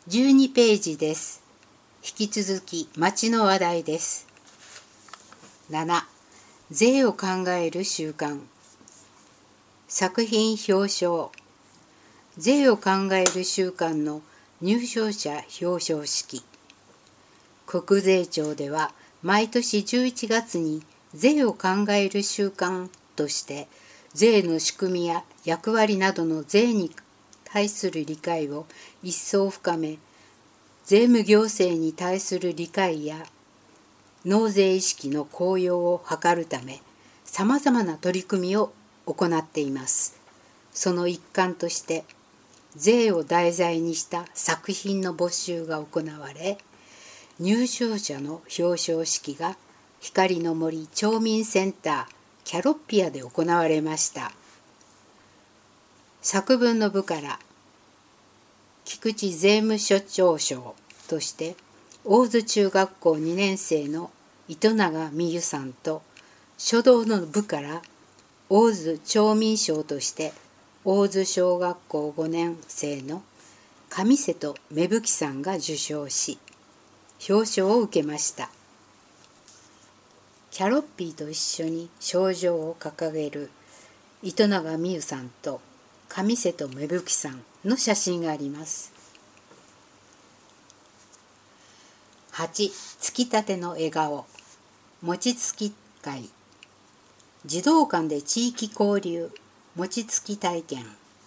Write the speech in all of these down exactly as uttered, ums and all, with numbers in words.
じゅうにページです。引き続き町の話題です。なな. 税を考える習慣。作品表彰。税を考える習慣の入賞者表彰式。国税庁では毎年じゅういちがつに税を考える習慣として税の仕組みや役割などの税に対する理解を一層深め、税務行政に対する理解や納税意識の高揚を図るため、さまざまな取り組みを行っています。その一環として、税を題材にした作品の募集が行われ、入賞者の表彰式が光の森町民センターキャロッピアで行われました。作文の部から菊池税務署長賞として大津中学校にねんせいの糸永美優さんと、書道の部から大津町民賞として大津小学校ごねんせいの上瀬戸芽吹さんが受賞し、表彰を受けました。キャロッピーと一緒に賞状を掲げる糸永美優さんと上瀬戸芽吹さんの写真があります。はち. つきたての笑顔。餅つき会。児童館で地域交流餅つき体験。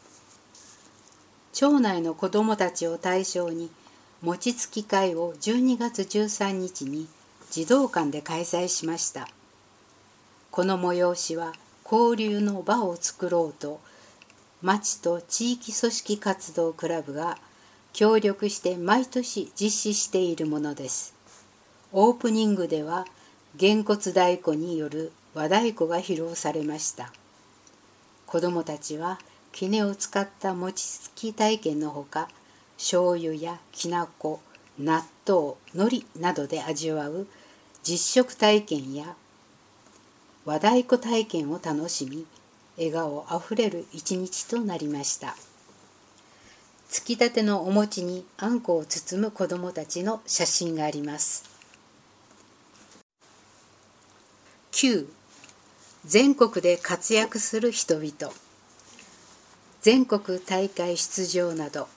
町内の子どもたちを対象に餅つき会をじゅうにがつじゅうさんにちに児童館で開催しました。この催しは交流の場を作ろうと、町と地域組織活動クラブが協力して毎年実施しているものです。オープニングではげんこつ太鼓による和太鼓が披露されました。子どもたちは杵を使った餅つき体験のほか、醤油やきな粉、納豆、海苔などで味わう実食体験や和太鼓体験を楽しみ、笑顔あふれる一日となりました。つきたてのお餅にあんこを包む子どもたちの写真があります。きゅう. 全国で活躍する人々。全国大会出場など。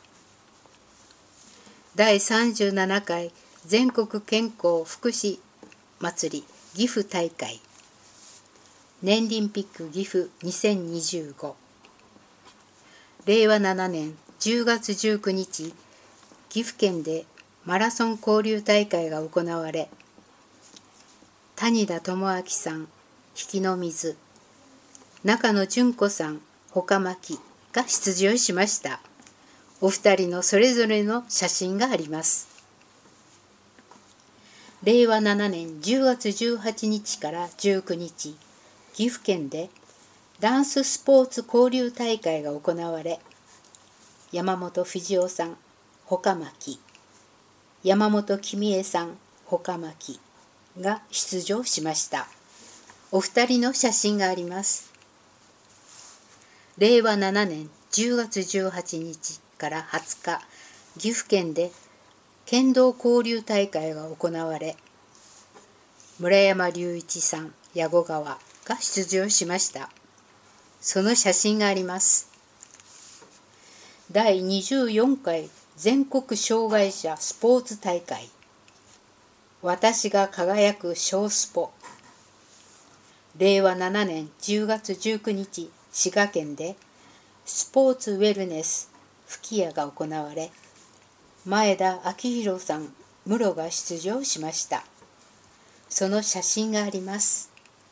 だいさんじゅうななかい全国健康福祉祭り岐阜大会。年輪ピック岐阜にせんにじゅうご。れいわななねんじゅうがつじゅうくにち、岐阜県でマラソン交流大会が行われ、谷田智明さん、引きの水、中野純子さん、ほかまきが出場しました。お二人のそれぞれの写真があります。れいわななねんじゅうがつじゅうはちにちからじゅうくにち、岐阜県でダンススポーツ交流大会が行われ、山本藤夫さん、ほかまき、山本君恵さん、ほかまきが出場しました。お二人の写真があります。れいわななねんじゅうがつじゅうはちにちからはつか、岐阜県で剣道交流大会が行われ、村山隆一さん、矢後川が出場しました。その写真があります。だいにじゅうよんかい全国障害者スポーツ大会。私が輝く小スポ。れいわななねんじゅうがつじゅうくにち、滋賀県でスポーツウェルネス吹き矢が行われ、前田明宏さん、室が出場しました。その写真があります。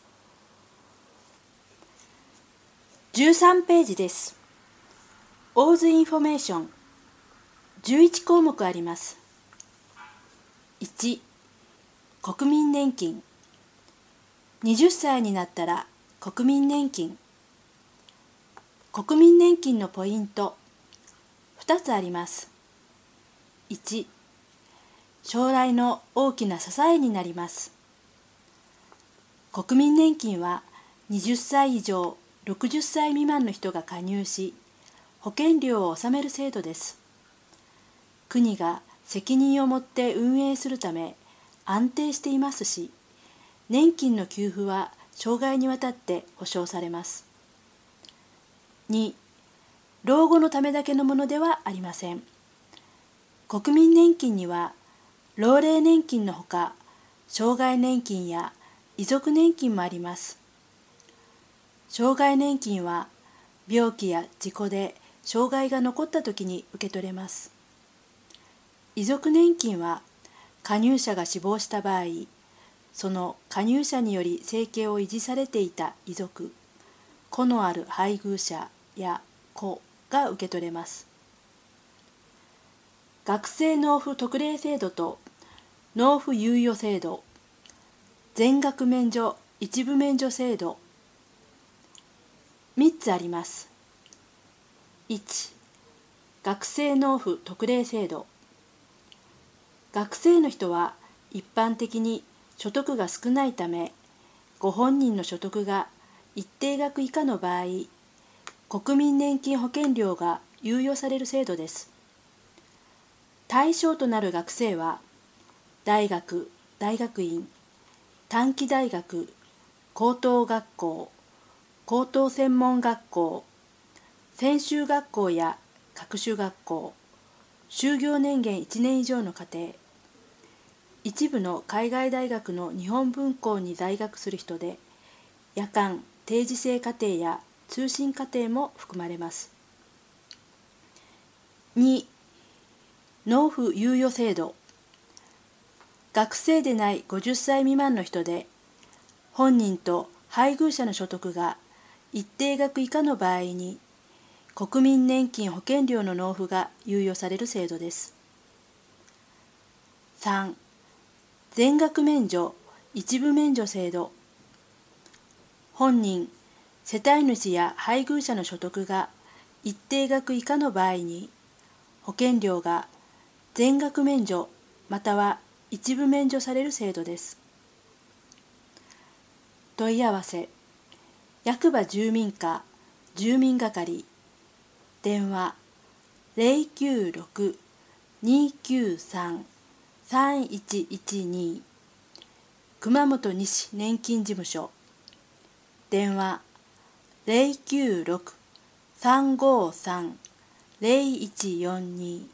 じゅうさんページです。大津インフォメーション。じゅういちこうもくあります。いち. 国民年金。はたちになったら国民年金。国民年金のポイントふたつあります。いち. 将来の大きな支えになります。国民年金ははたち以上ろくじゅっさい未満の人が加入し、保険料を納める制度です。 国が責任を持って運営するため安定していますし、年金の給付は生涯にわたって保障されます。に、老後のためだけのものではありません。国民年金には老齢年金のほか、障害年金や遺族年金もあります。障害年金は病気や事故で障害が残ったときに受け取れます。遺族年金は加入者が死亡した場合、その加入者により生計を維持されていた遺族、子のある配偶者や子が受け取れます。学生納付特例制度と納付猶予制度、全額免除一部免除制度、みっつあります。いち、学生納付特例制度。学生の人は一般的に所得が少ないため、ご本人の所得が一定額以下の場合、国民年金保険料が猶予される制度です。対象となる学生は、大学、大学院、短期大学、高等学校、高等専門学校、専修学校や各種学校、就業年限いちねん以上の家庭、一部の海外大学の日本文校に在学する人で、夜間定時制課程や通信課程も含まれます。に、納付猶予制度。学生でないごじゅっさい未満の人で、本人と配偶者の所得が一定額以下の場合に、国民年金保険料の納付が猶予される制度です。さん、全額免除一部免除制度。本人、世帯主や配偶者の所得が一定額以下の場合に、保険料が全額免除または一部免除される制度です。問い合わせ、役場住民課住民係、電話 ゼロきゅうろく にきゅうさん さんいちいちに、熊本西年金事務所、電話 ゼロきゅうろく さんごさん ゼロいちよんに。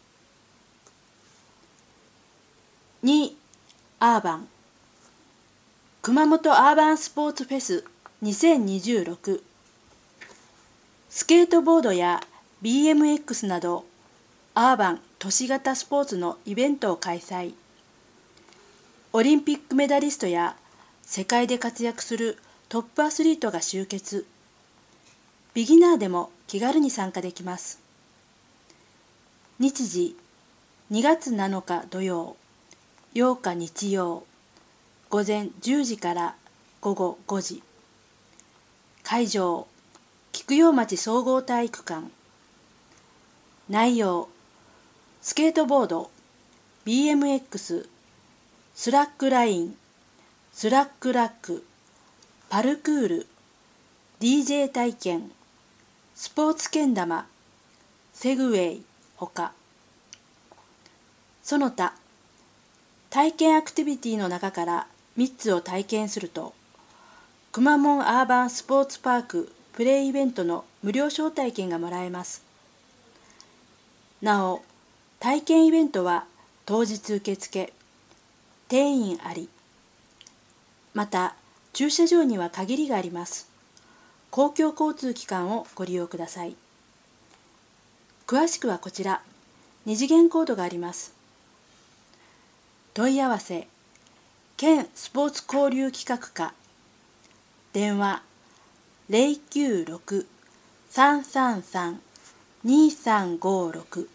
に、アーバン熊本アーバンスポーツフェスにせんにじゅうろく。スケートボードや ビーエムエックス などアーバン都市型スポーツのイベントを開催。オリンピックメダリストや世界で活躍するトップアスリートが集結。ビギナーでも気軽に参加できます。日時にがつなのか土曜、ようか日曜、午前じゅうじから午後ごじ。会場、菊陽町総合体育館。内容、スケートボード、ビーエムエックス、スラックライン、スラックラック、パルクール、ディージェー 体験、スポーツけん玉、セグウェイほか。その他、体験アクティビティの中からみっつを体験すると、くまモンアーバンスポーツパークプレイイベントの無料招待券がもらえます。なお、体験イベントは当日受付、定員あり。また、駐車場には限りがあります。公共交通機関をご利用ください。詳しくはこちら、二次元コードがあります。問い合わせ、県スポーツ交流企画課、電話ゼロきゅうろく さんさんさん にさんごろく。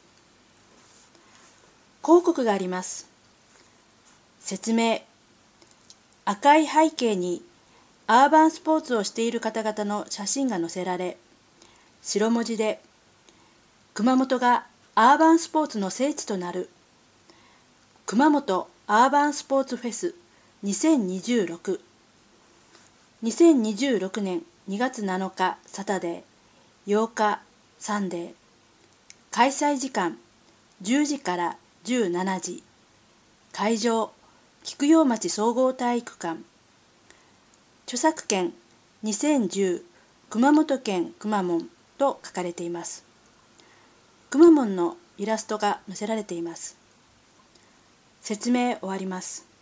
広告があります。説明、赤い背景にアーバンスポーツをしている方々の写真が載せられ、白文字で熊本がアーバンスポーツの聖地となる熊本アーバンスポーツフェスにせんにじゅうろく。にせんにじゅうろくねんにがつなのかサタデー、ようかサンデー。開催時間じゅうじからじゅうしちじ会場菊陽町総合体育館。著作権にせんじゅう熊本県くまモンと書かれています。くまモンのイラストが載せられています。説明終わります。